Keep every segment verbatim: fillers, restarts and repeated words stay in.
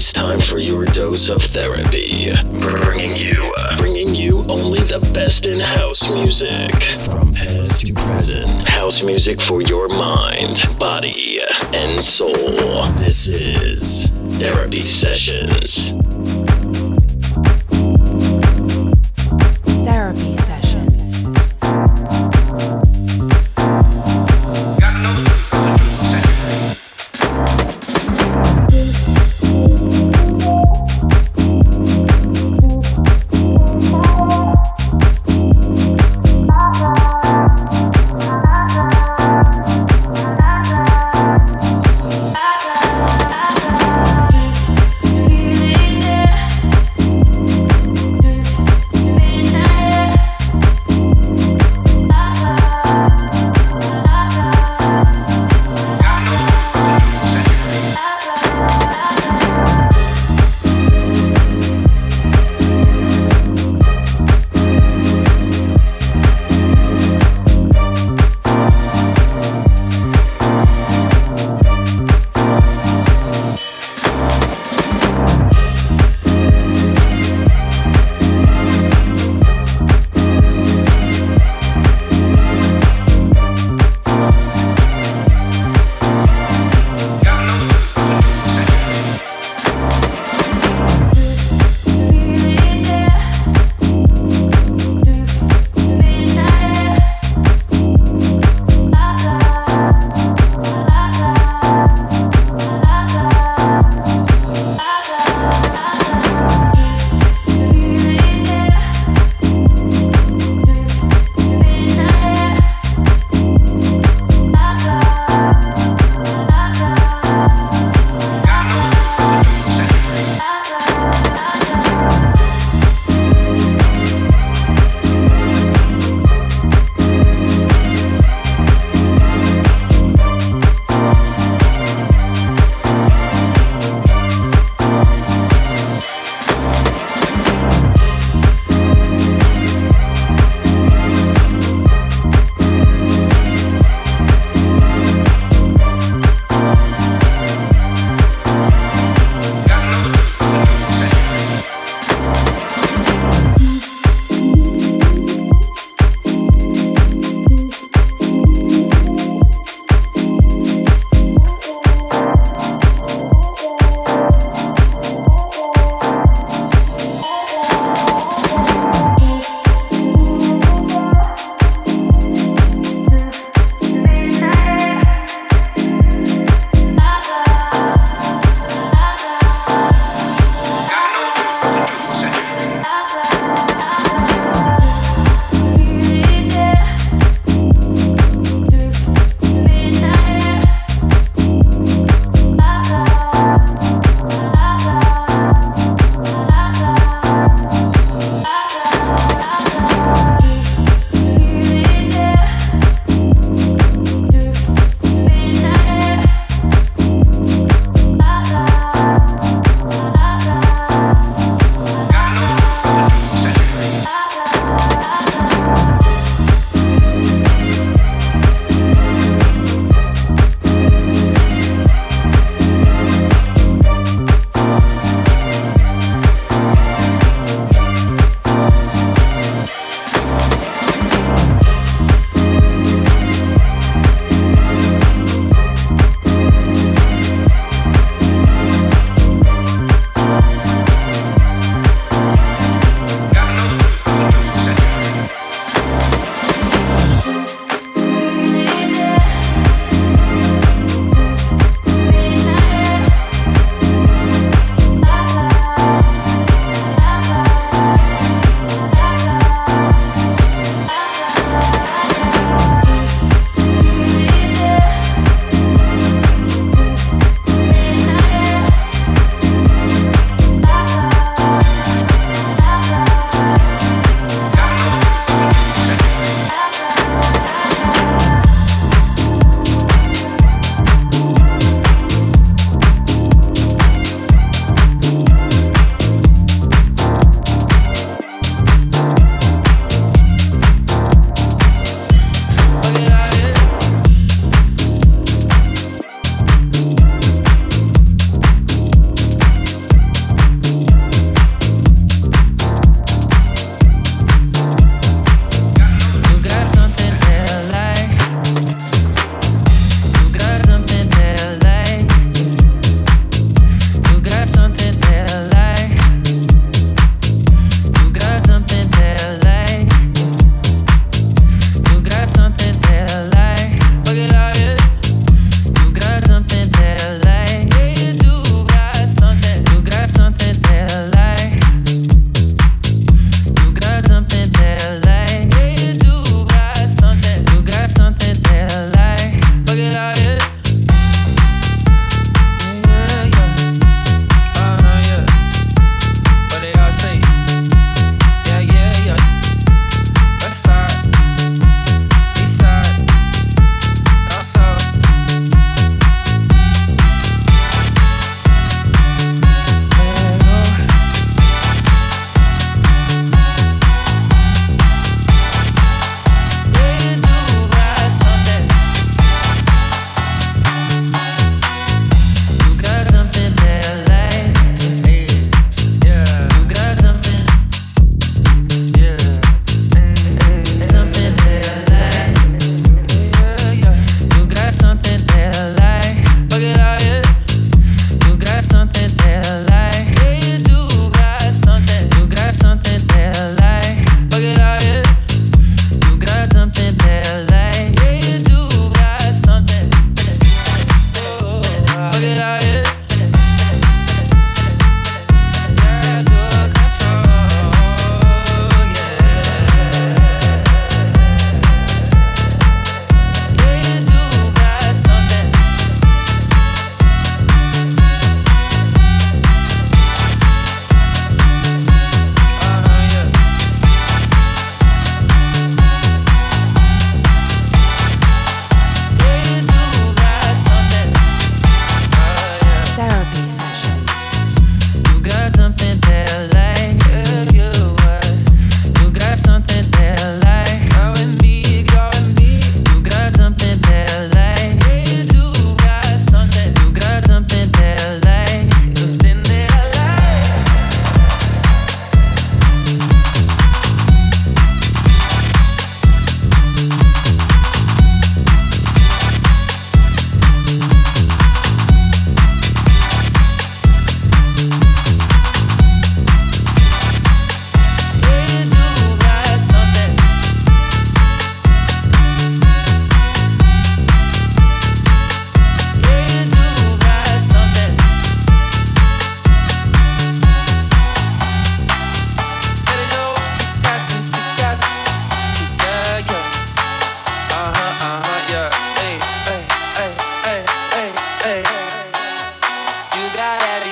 It's time for your dose of therapy. Bringing you, bringing you only the best in house music. From past to present. House music for your mind, body, and soul. This is Therapy Sessions. Therapy Sessions. Feeling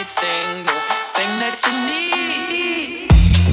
single thing that you need.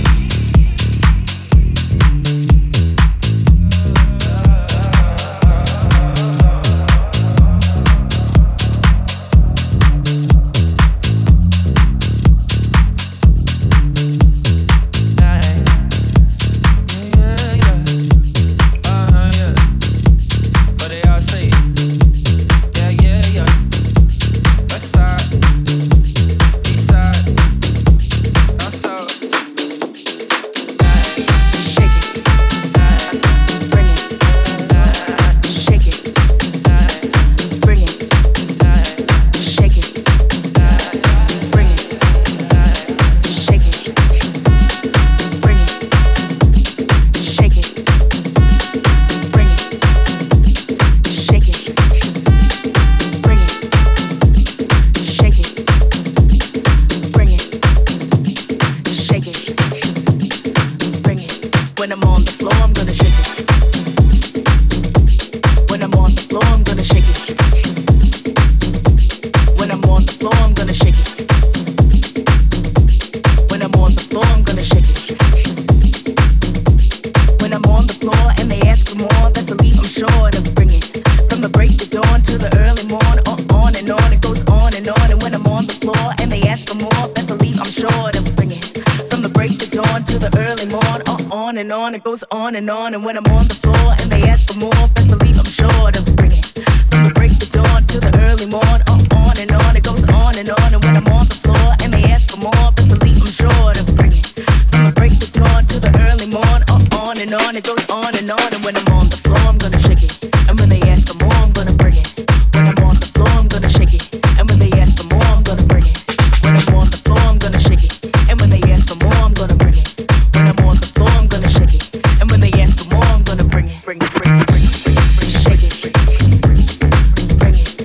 It goes on and on, and when I'm on the floor and they ask for more, best believe I'm sure to bring it. From the break of dawn to the early morn, on, on and on, it goes on and on, and when I'm on the floor and they ask for more, best believe I'm sure to bring it. From the break of dawn to the early morn, on, on and on, it goes on and on, and when I'm on the floor, I'm gonna shake it. And when they ask for more, I'm gonna bring it. When I'm on the floor, I'm gonna shake it. And when they ask for more, I'm gonna bring it. When I'm on the floor, I'm gonna shake it. And when they ask for more, I'm gonna bring it. When I'm on the floor, I'm gonna shake it. And when they ask for more, I'm gonna bring it, bring it, bring it, bring it, bring it, bring it, shake it, bring it, bring it,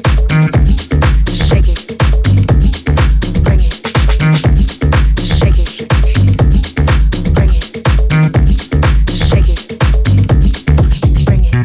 shake it, bring it, shake it, bring it, shake it, bring it.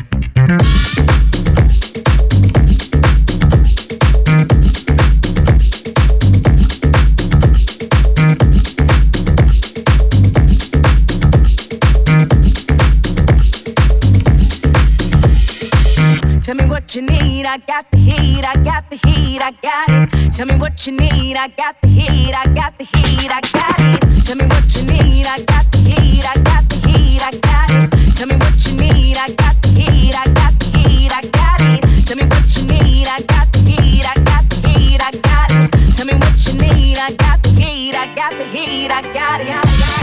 Tell me what you need, I got the heat, I got the heat, I got it. Tell me what you need, I got the heat, I got the heat, I got it. Tell me what you need, I got the heat, I got the heat, I got it. Tell me what you need, I got the heat, I got the heat, I got it. Tell me what you need, I got the heat, I got the heat, I got it. Tell me what you need, I got the heat, I got the heat, I got it. I got it.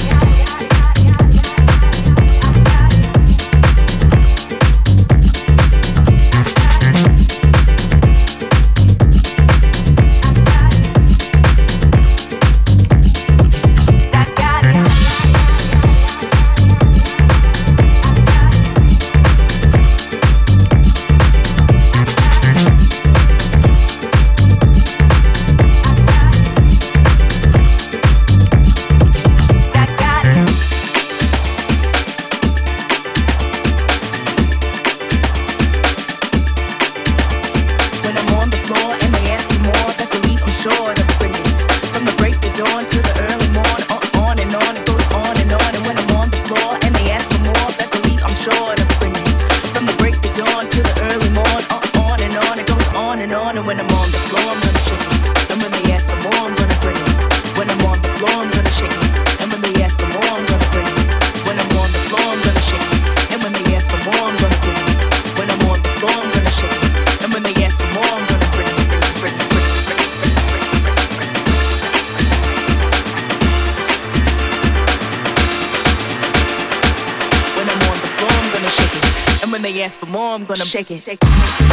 They ask for more, I'm gonna shake it. Shake it.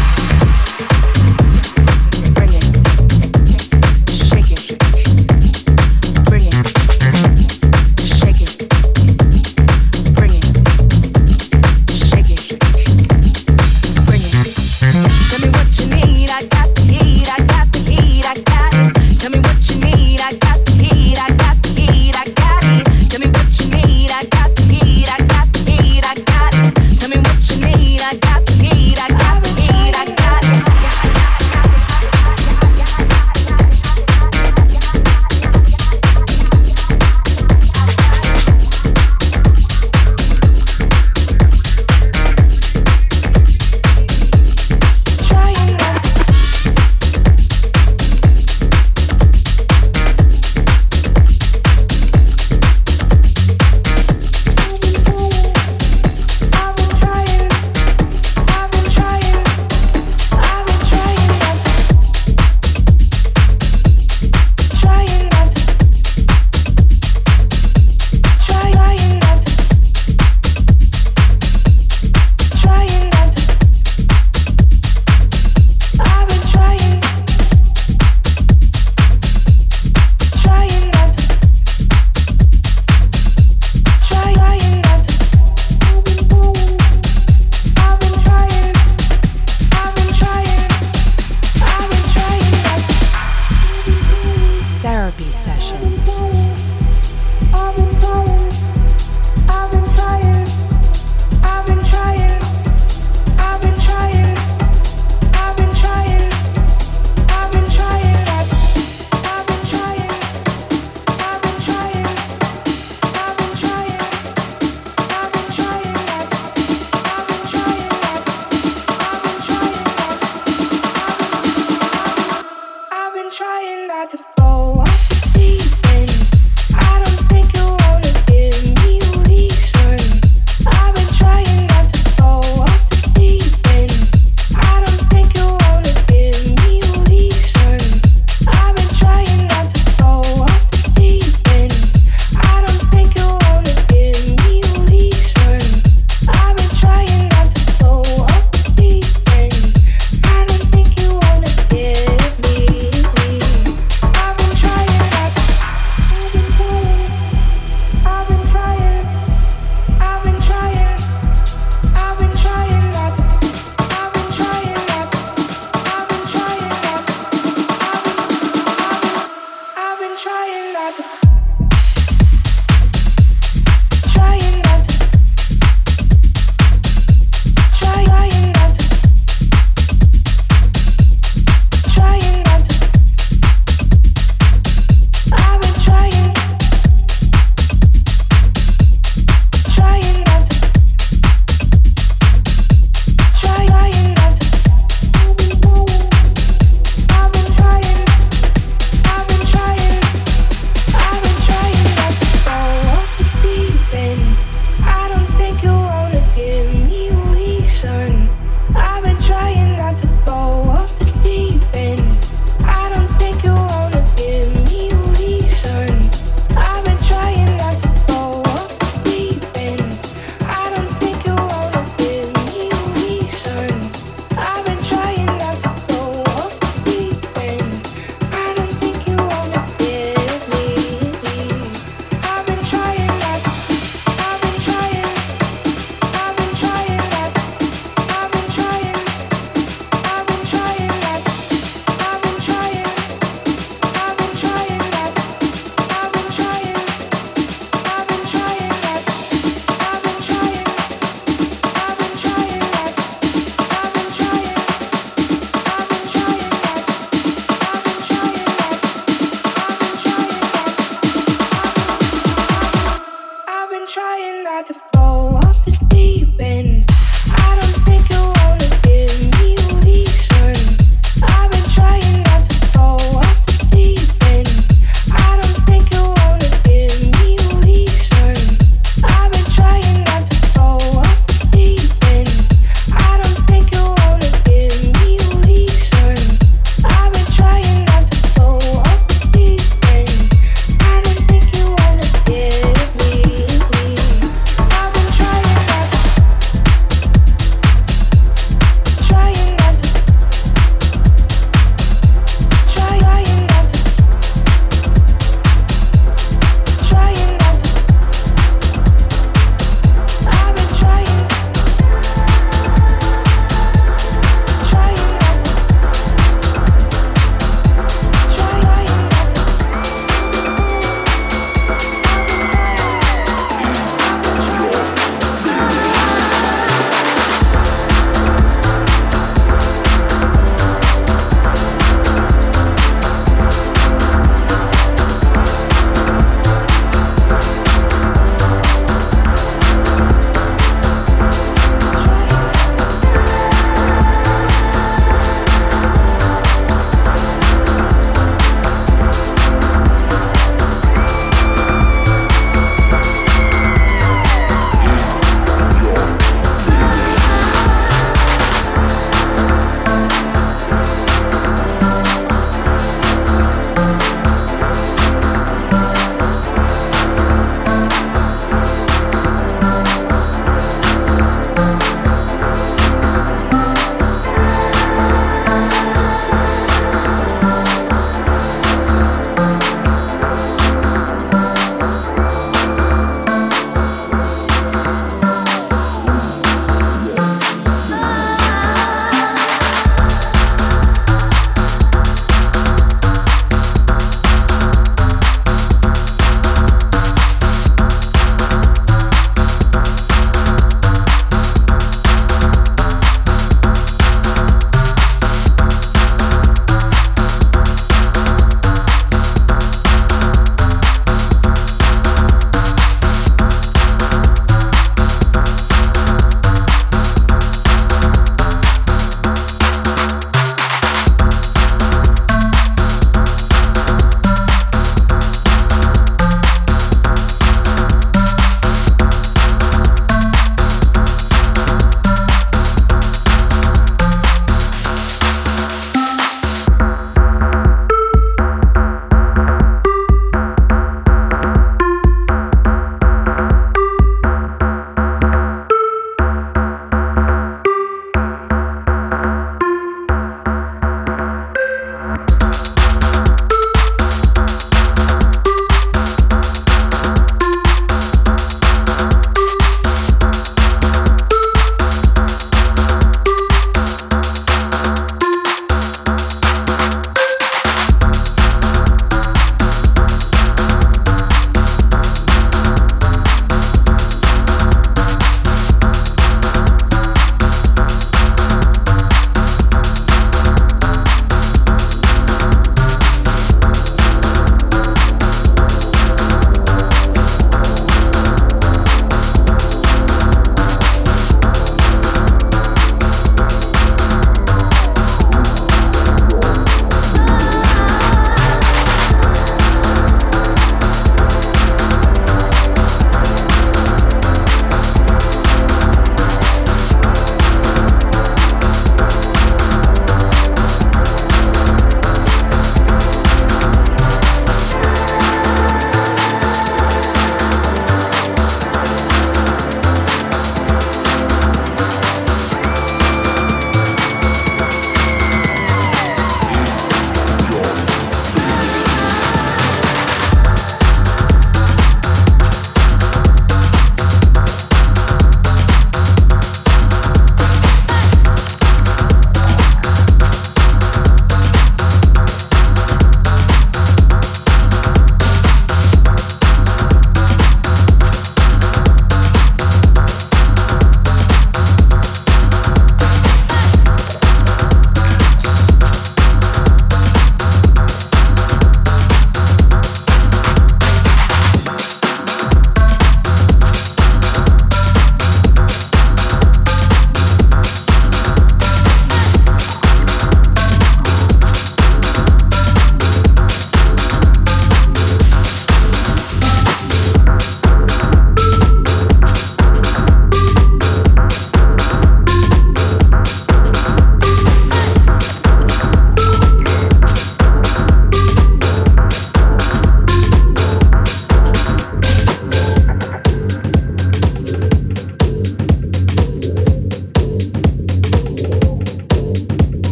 Bring it. Shake it. Bring it. Shake it. Bring it. Shake it. Bring it. Tell me what you need, I got the heat, I got the heat, I got it. Tell me what you need, I got the heat, I got the heat, I got it. Tell me what you need, I got the heat, I got the heat, I got it. Tell me what you need, I got the heat, I got the heat.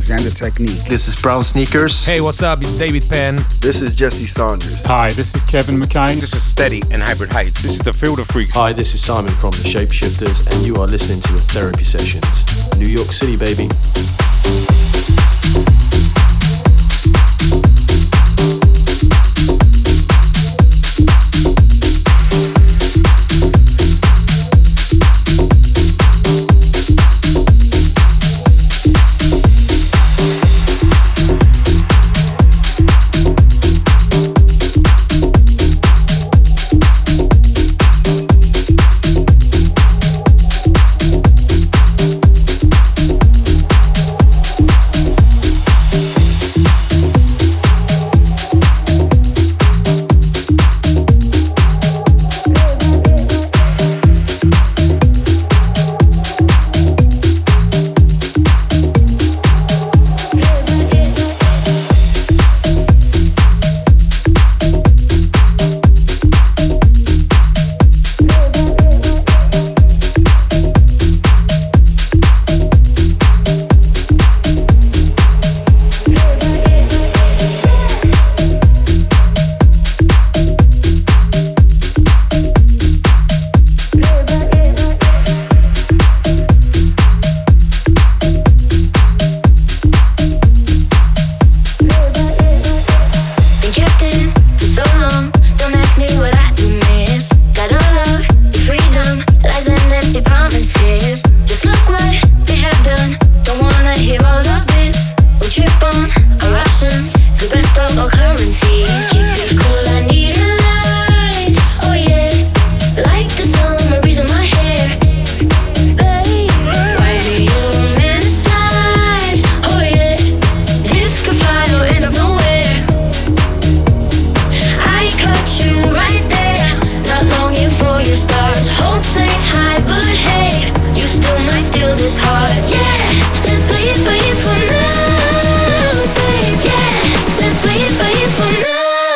Alexander Technique. This is Brown Sneakers. Hey, what's up? It's David Penn. This is Jesse Saunders. Hi, this is Kevin McCain. This is Steady and Hybrid Heights. This is the Field of Freaks. Hi, this is Simon from the Shapeshifters, and you are listening to the Therapy Sessions. New York City, baby. Play it for now.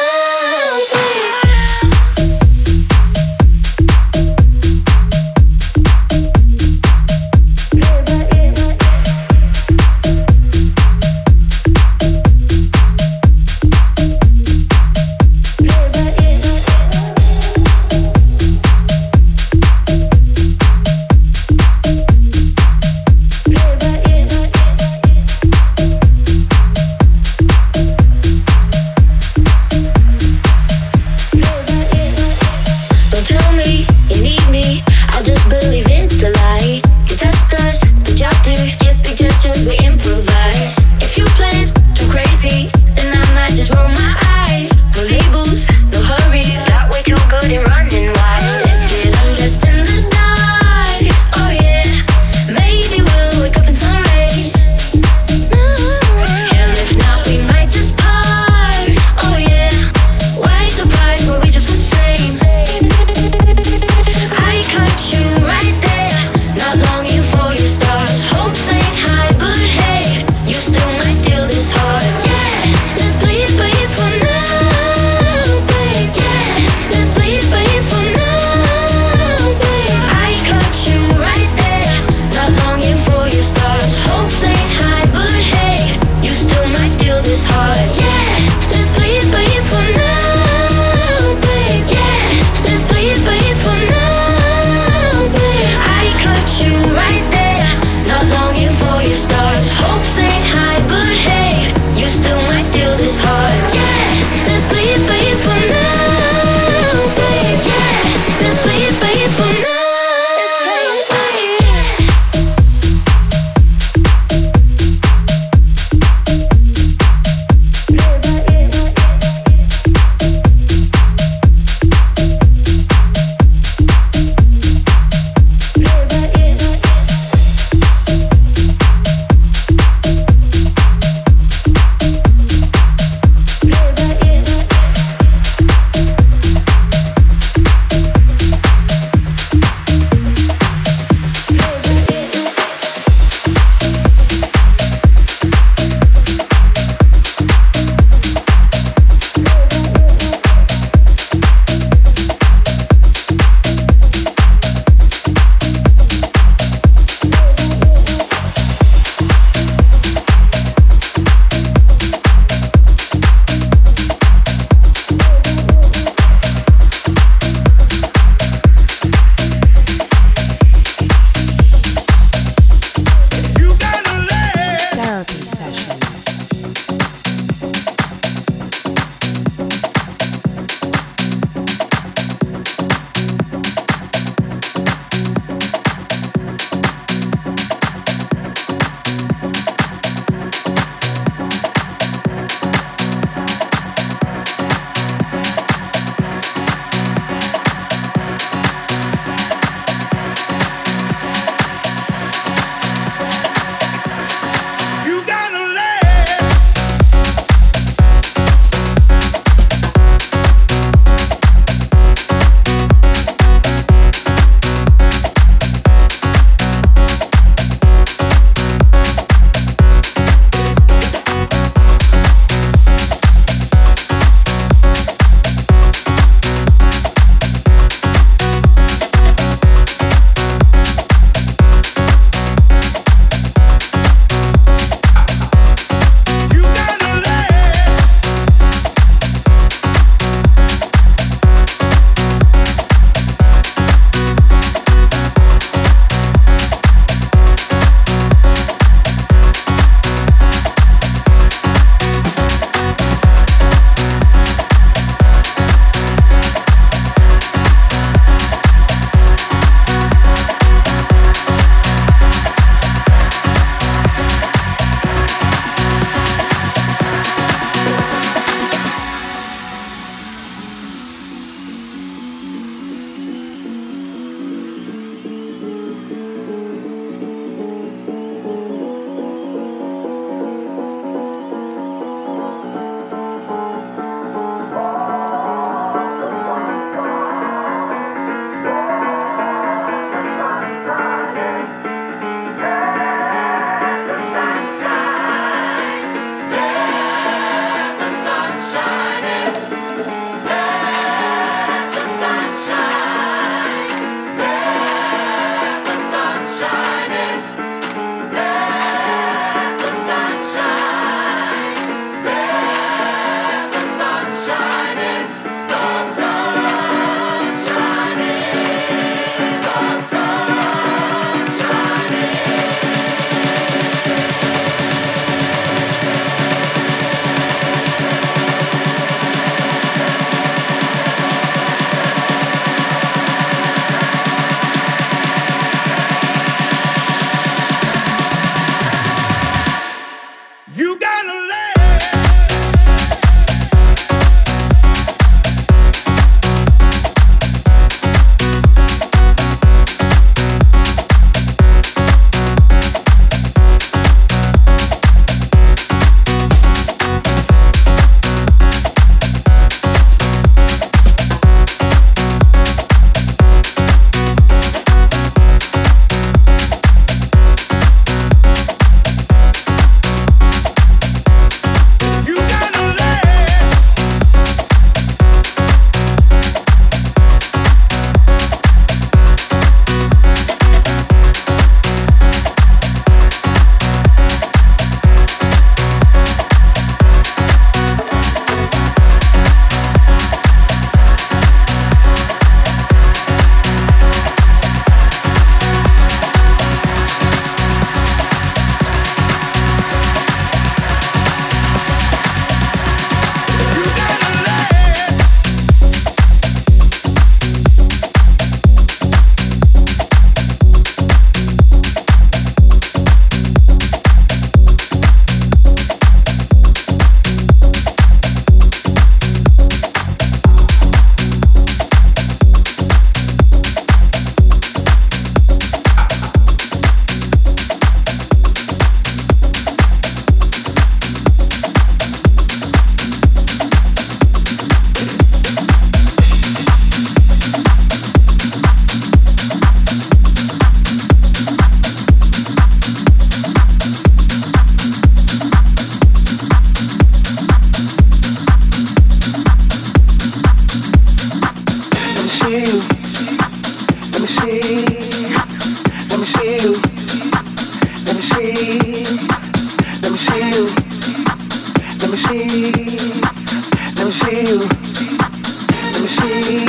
see you. Let me see.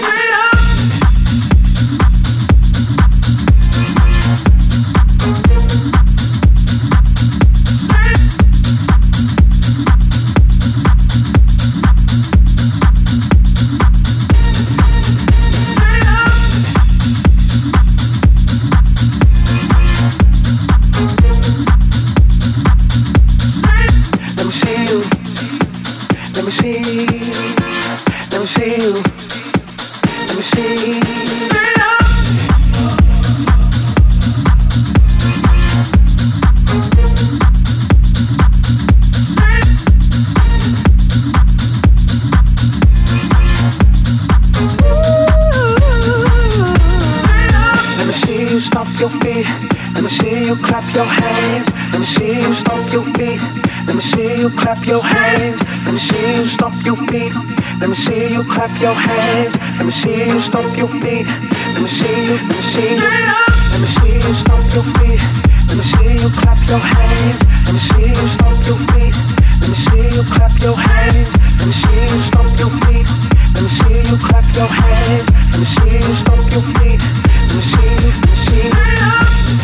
Clap your hands, let me see you stomp your feet. Let me see you clap your hands, let me see you stomp your feet. Let me see you, let me see you, let me see you stomp your feet. Let me see you clap your hands, let me see you stomp your feet. Let me see you clap your hands, let me see you stomp your feet. Let me see you clap your hands, let me see you stomp your feet. Let me see you, let me see you.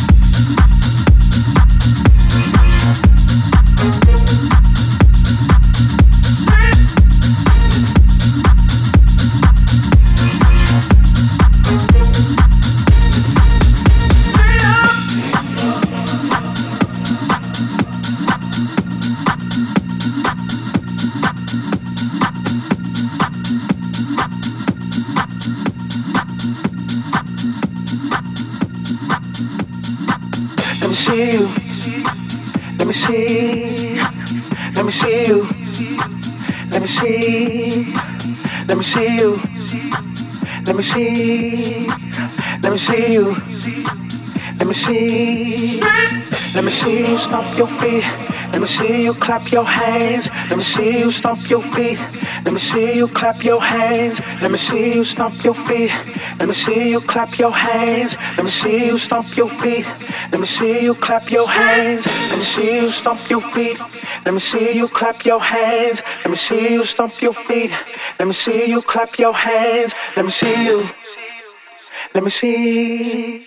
Let me see, let me see you, let me see, let me see you, let me see, let me see you, let me see, let me see you stomp your feet, let me see you clap your hands, let me see you stomp your feet, let me see you clap your hands, let me see you stomp your feet, let me see you clap your hands, let me see you stomp your feet, let me see you clap your hands, let me see you stomp your feet, let me see you clap your hands, let me see you stomp your feet, let me see you clap your hands, let me see you, let me see.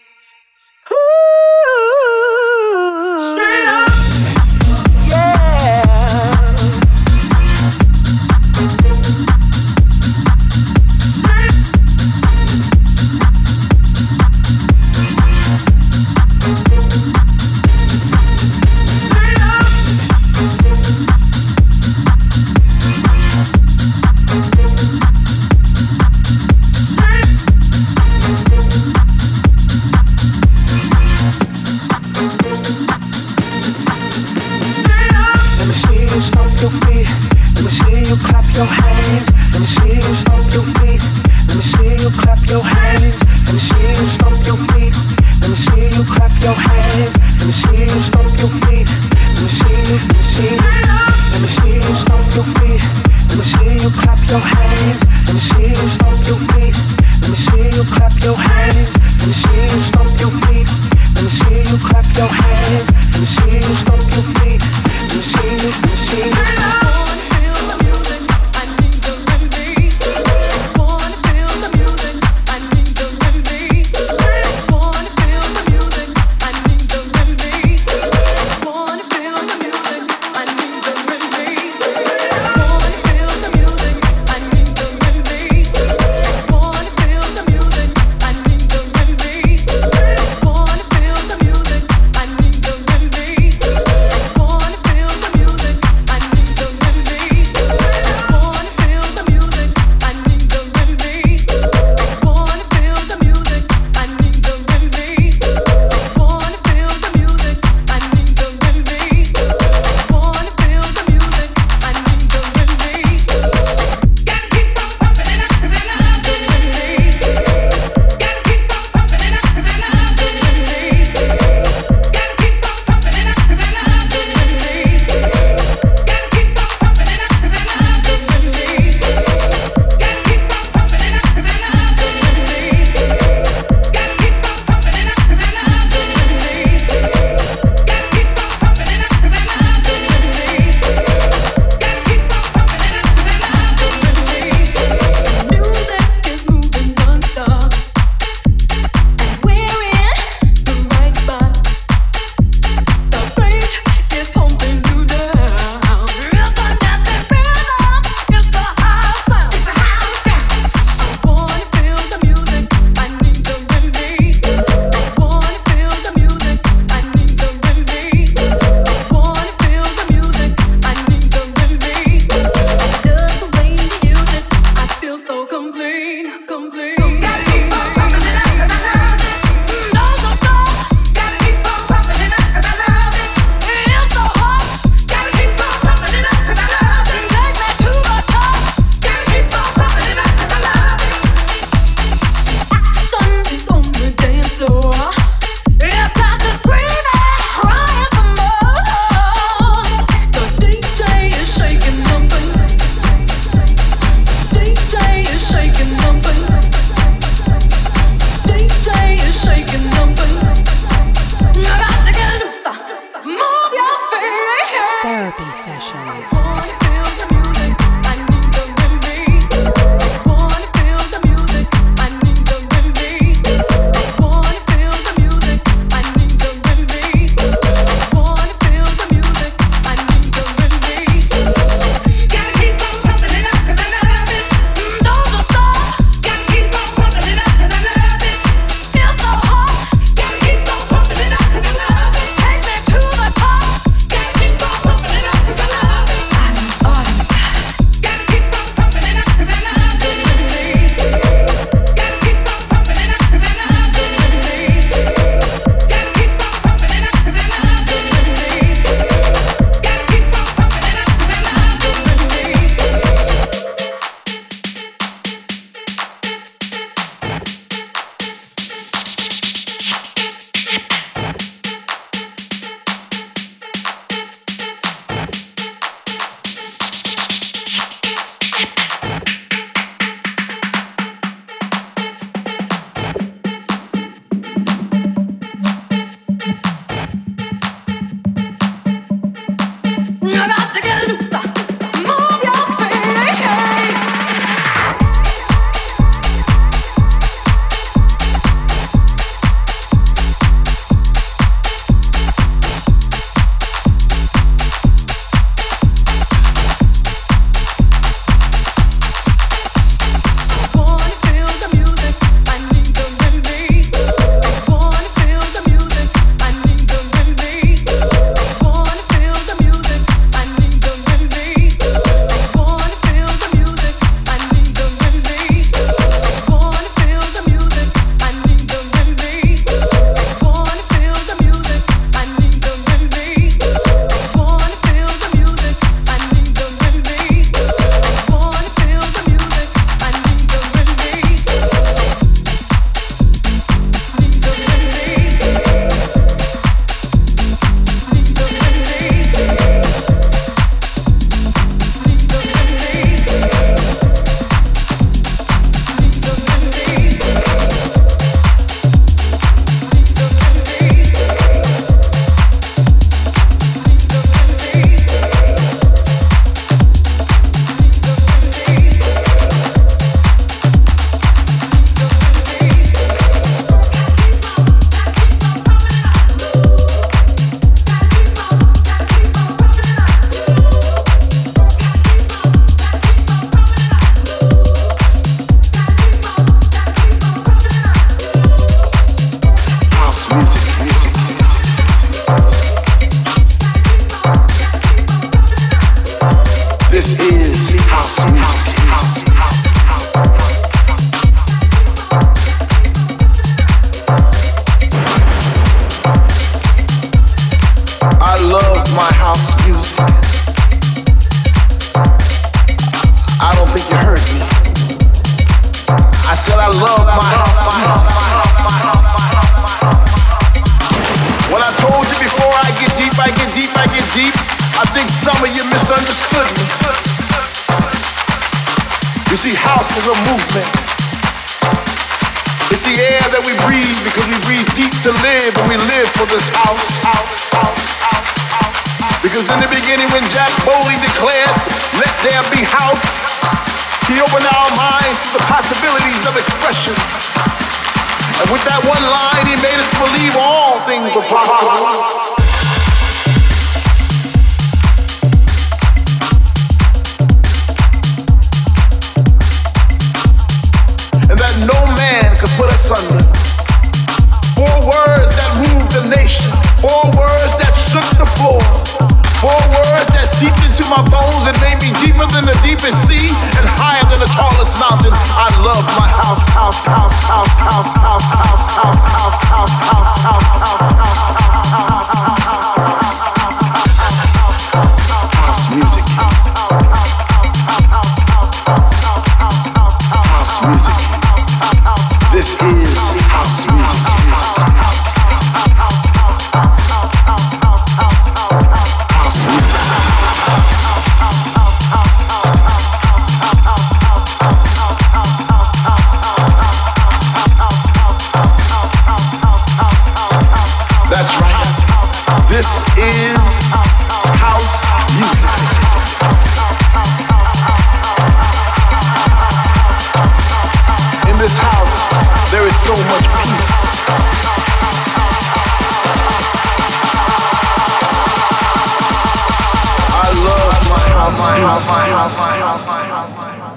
Straight up. Your hands, let me see you stomp your feet. Let me see you clap your hands. Let me see you stomp your feet. Let me see you clap your hands. Let me see you stomp your feet. Let me see you, let me see you. Let me see you stomp your feet. Let me see you clap your hands. Let me see you stomp your feet. Let me see you clap your hands. Let me see you stomp your feet. Let me see you clap your hands. Let me see you stomp your feet. Let me see you, let me see you. Wanna feel the music, I need the remedy. house music. I love my house music. I don't think you heard me. I said I love my house music. When I told you before I get deep, I get deep, I get deep, I think some of you misunderstood me. You see, house is a movement. It's the air that we breathe because we breathe deep to live, and we live for this house. house, house, house, house. Because in the beginning when Jack Bowley declared, let there be house, he opened our minds to the possibilities of expression. And with that one line, he made us believe all things are possible. No man could put us under. Four words that moved the nation. Four words that shook the floor. Four words that seeped into my bones and made me deeper than the deepest sea and higher than the tallest mountain. I love my house, house, house, house, house, house, house, house, house, house, house, house, house, house music. House music. This is house music. House music. That's right. This is house music. In this house, there is so much peace. I love my house, my house, my house, my house, my house, my house.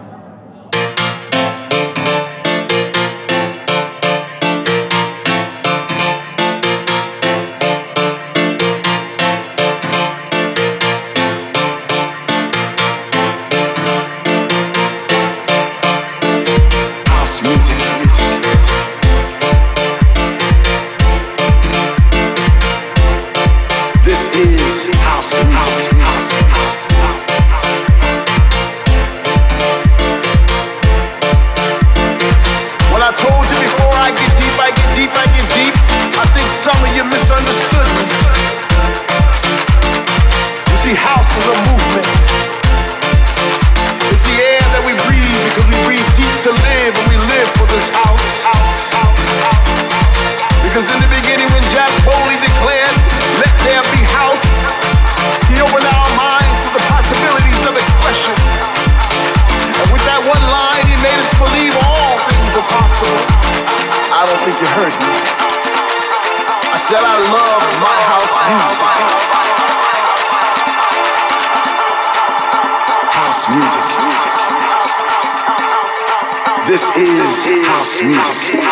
This is house music.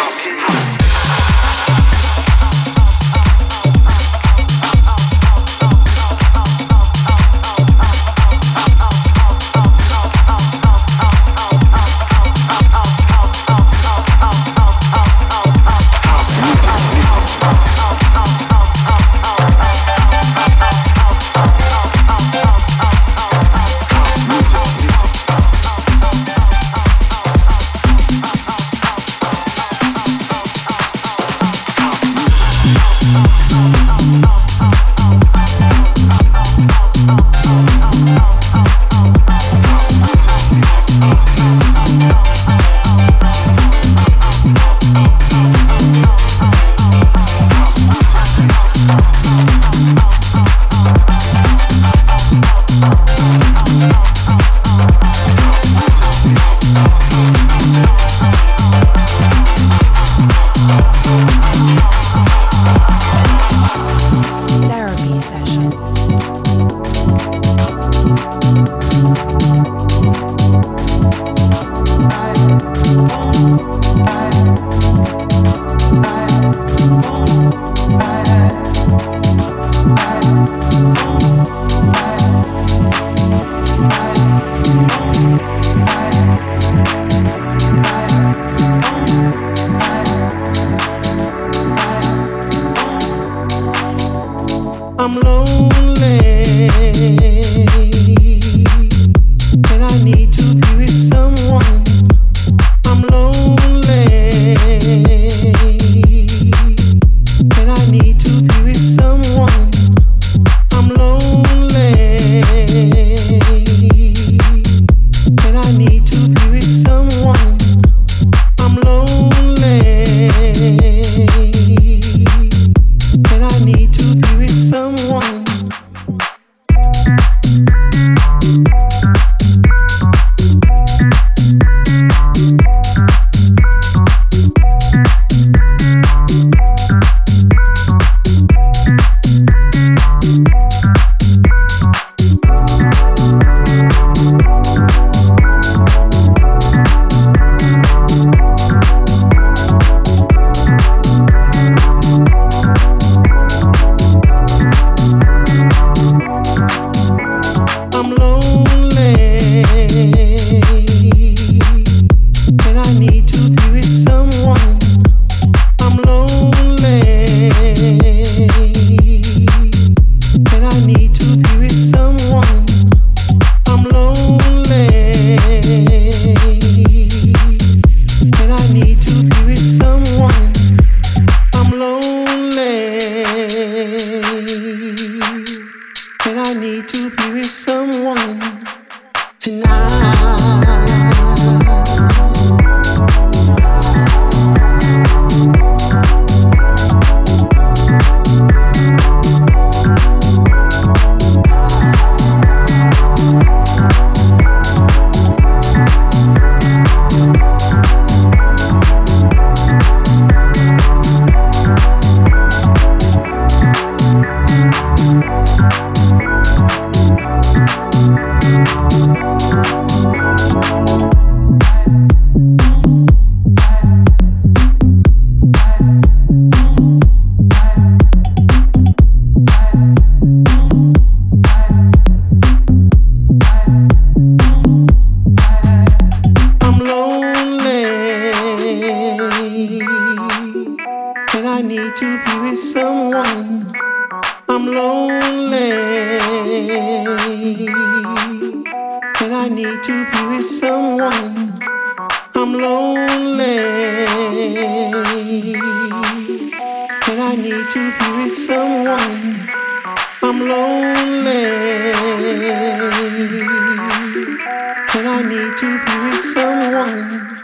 I And I need to be with someone.